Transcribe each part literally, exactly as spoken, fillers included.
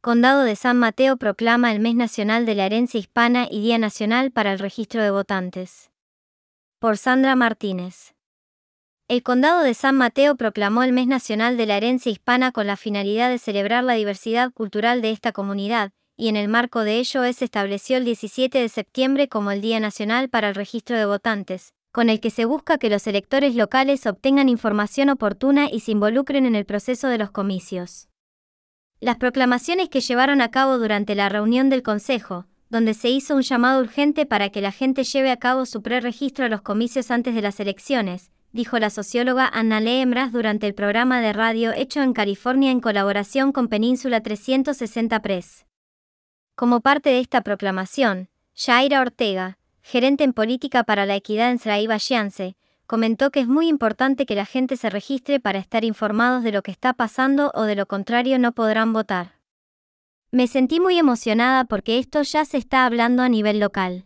Condado de San Mateo proclama el Mes Nacional de la Herencia Hispana y Día Nacional para el Registro de Votantes. Por Sandra Martínez. El Condado de San Mateo proclamó el Mes Nacional de la Herencia Hispana con la finalidad de celebrar la diversidad cultural de esta comunidad, y en el marco de ello se estableció el diecisiete de septiembre como el Día Nacional para el Registro de Votantes, con el que se busca que los electores locales obtengan información oportuna y se involucren en el proceso de los comicios. Las proclamaciones que llevaron a cabo durante la reunión del Consejo, donde se hizo un llamado urgente para que la gente lleve a cabo su preregistro a los comicios antes de las elecciones, dijo la socióloga Annalee Emrás durante el programa de radio hecho en California en colaboración con Península trescientos sesenta Press. Como parte de esta proclamación, Yaira Ortega, gerente en política para la equidad en Sraibaxiance, comentó que es muy importante que la gente se registre para estar informados de lo que está pasando o de lo contrario no podrán votar. Me sentí muy emocionada porque esto ya se está hablando a nivel local.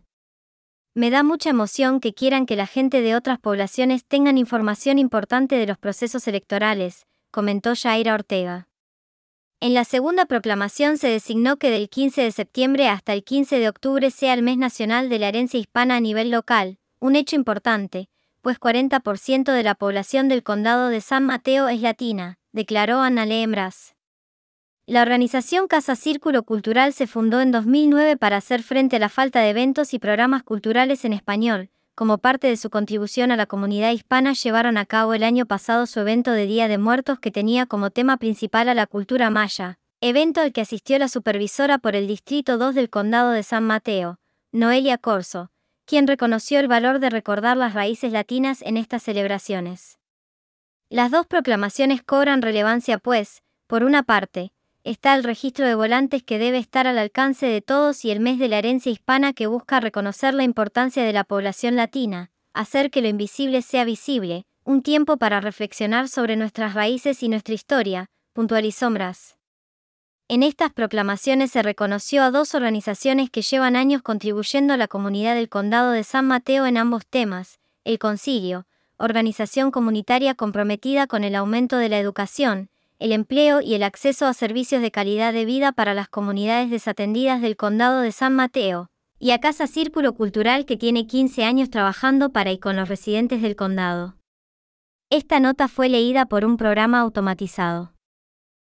Me da mucha emoción que quieran que la gente de otras poblaciones tengan información importante de los procesos electorales, comentó Yaira Ortega. En la segunda proclamación se designó que del quince de septiembre hasta el quince de octubre sea el Mes Nacional de la Herencia Hispana a nivel local, un hecho importante, pues cuarenta por ciento de la población del Condado de San Mateo es latina, declaró Annalee Emrás. La organización Casa Círculo Cultural se fundó en dos mil nueve para hacer frente a la falta de eventos y programas culturales en español. Como parte de su contribución a la comunidad hispana, llevaron a cabo el año pasado su evento de Día de Muertos que tenía como tema principal a la cultura maya, evento al que asistió la supervisora por el Distrito dos del Condado de San Mateo, Noelia Corso, quien reconoció el valor de recordar las raíces latinas en estas celebraciones. Las dos proclamaciones cobran relevancia pues, por una parte, está el registro de votantes que debe estar al alcance de todos y el mes de la herencia hispana que busca reconocer la importancia de la población latina, hacer que lo invisible sea visible, un tiempo para reflexionar sobre nuestras raíces y nuestra historia, puntualizó Emrás. En estas proclamaciones se reconoció a dos organizaciones que llevan años contribuyendo a la comunidad del Condado de San Mateo en ambos temas: el Concilio, organización comunitaria comprometida con el aumento de la educación, el empleo y el acceso a servicios de calidad de vida para las comunidades desatendidas del Condado de San Mateo, y a Casa Círculo Cultural que tiene quince años trabajando para y con los residentes del condado. Esta nota fue leída por un programa automatizado.